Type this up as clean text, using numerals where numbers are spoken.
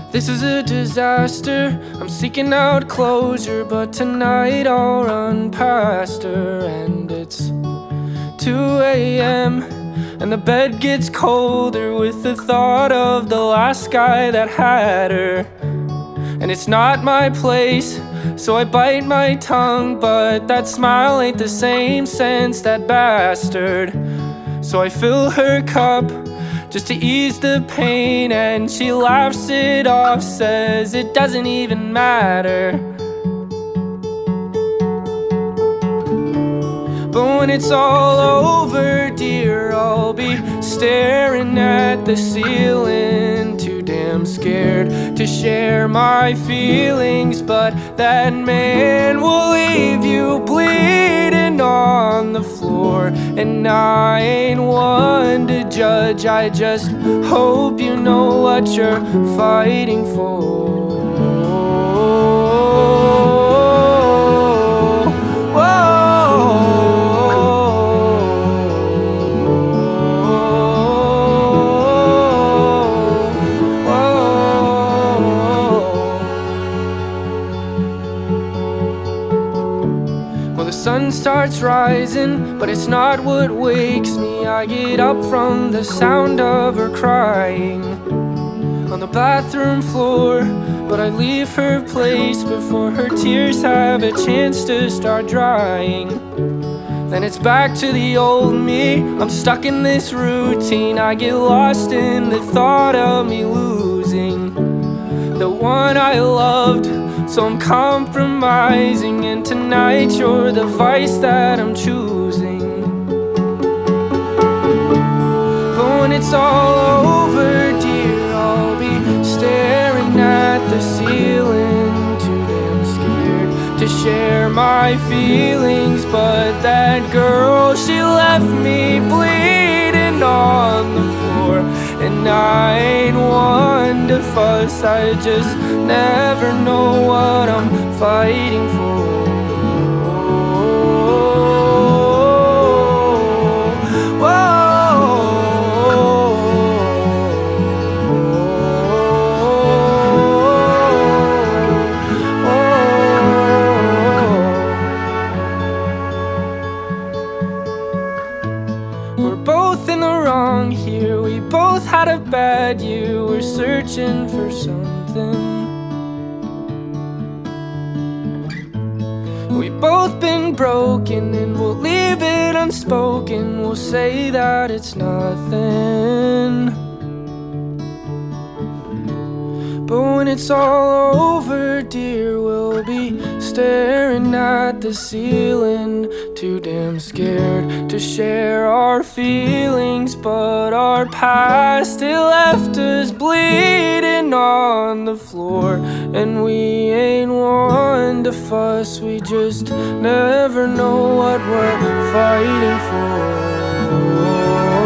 This is a disaster, I'm seeking out closure, but tonight I'll run past her. And it's 2 a.m. and the bed gets colder with the thought of the last guy that had her. And it's not my place, so I bite my tongue, but that smile ain't the same since that bastard. So I fill her cup just to ease the pain, and she laughs it off, says it doesn't even matter. But when it's all over, dear, I'll be staring at the ceiling, too damn scared to share my feelings. But that man will leave you bleeding on the floor, and I ain't one to judge. I just hope you know what you're fighting for. Well, the sun starts rising, but it's not what wakes me. I get up from the sound of her crying on the bathroom floor, but I leave her place before her tears have a chance to start drying. Then it's back to the old me, I'm stuck in this routine. I get lost in the thought of me losing the one I loved, so I'm compromising, and tonight you're the vice that I'm choosing. But when it's all over, dear, I'll be staring at the ceiling, too damn scared to share my feelings. But that girl, she left me bleeding on the floor, and I ain't one to fuss. I just never know what I'm fighting for. We're both in the wrong here, we both had a bad year. We're searching for something. We've both been broken, and we'll leave it unspoken. We'll say that it's nothing. But when it's all over, dear, we'll be staring at the ceiling, too damn scared to share our feelings. But our past, it left us bleeding on the floor, and we ain't one to fuss. We just never know what we're fighting for.